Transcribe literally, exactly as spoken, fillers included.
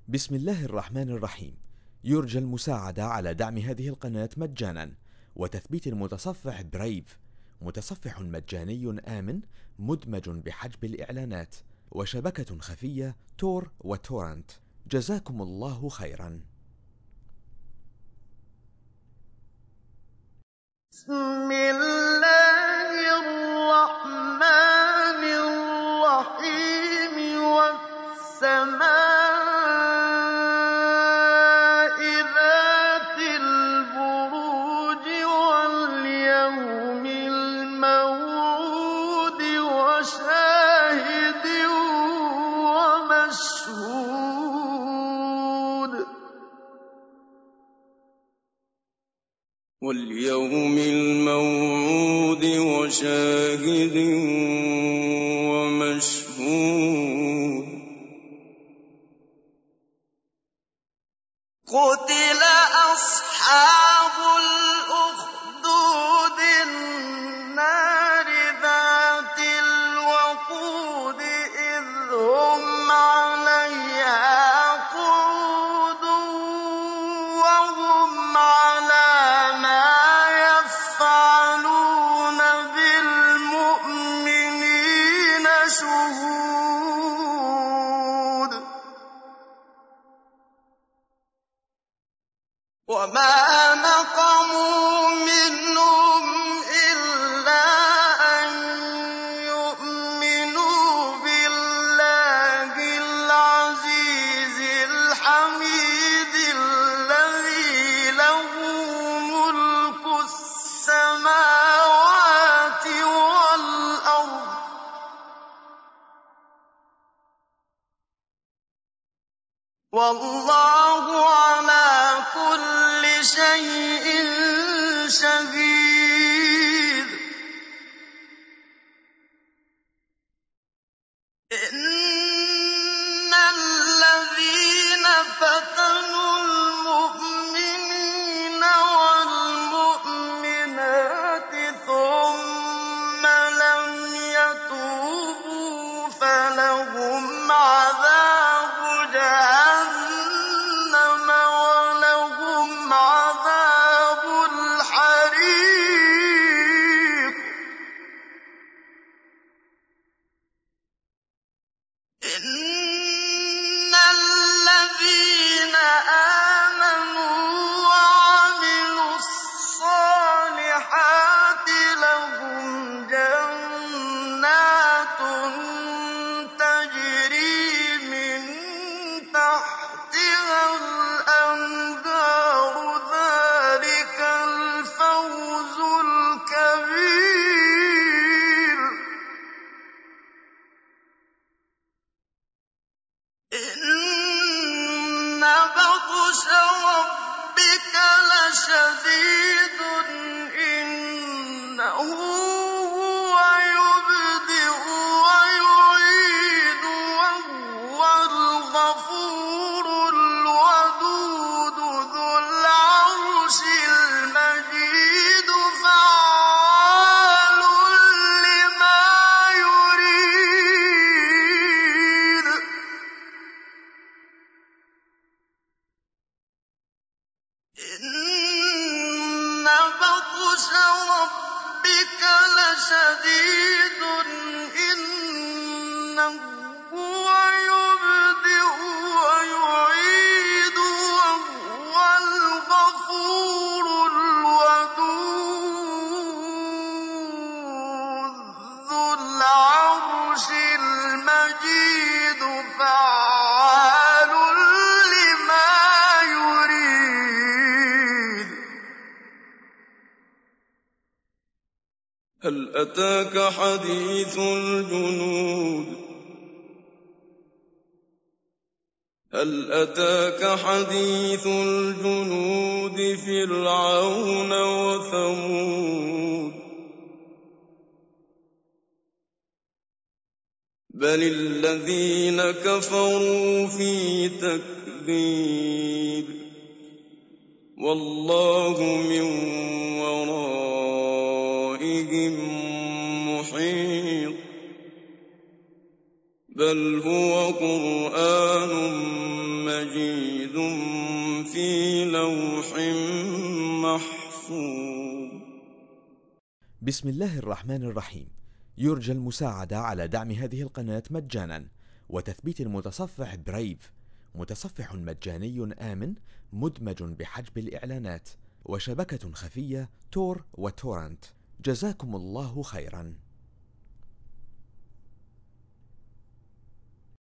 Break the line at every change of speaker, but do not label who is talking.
بسم الله الرحمن الرحيم. يرجى المساعدة على دعم هذه القناة مجانا وتثبيت المتصفح برايف، متصفح مجاني آمن مدمج بحجب الإعلانات، وشبكة خفية تور وتورنت. جزاكم الله خيرا.
بسم الله الرحمن الرحيم. والسماء ذات البروج واليوم الموعود وشاهد ومشهود
واليوم الموعود وشاهد ومشهود.
قتل أصحاب الأخدود النار ذات الوقود إذ هم عليها قعود وهم على ما يفعلون بالمؤمنين شهود. وما نقموا منهم إلا أن يؤمنوا بالله العزيز الحميد الذي له ملك السماوات والأرض والله على كل شيء شهيد. إن الذين فتنوا المؤمنين والمؤمنات ثم لم يتوبوا فلهم عذاب جهنم ولهم عذاب الحريق. إن الذين آمنوا وعملوا الصالحات لهم جنات تجري من تحتها الأنهار ذلك الفوز الكبير. إن بطش ربك لشديد إنه هو يبدئ ويعيد وهو الغفور الودود ذو العرش المجيد فعال لما يريد. إن بطش ربك لشديد إنه هو يبدئ ويعيد وهو الغفور الودود ذو العرش المجيد فعال لما يريد.
هل أتاك حديث الجنود هل أتاك حديث الجنود فرعون وثمود بل الذين كفروا في تكذيب والله من ورائهم محيط بل هو قرآن مجيد مجيد في لوح محفوظ.
بسم الله الرحمن الرحيم. يرجى المساعدة على دعم هذه القناة مجانا وتثبيت المتصفح برايف، متصفح مجاني آمن مدمج بحجب الإعلانات، وشبكة خفية تور وتورنت. جزاكم الله خيرا.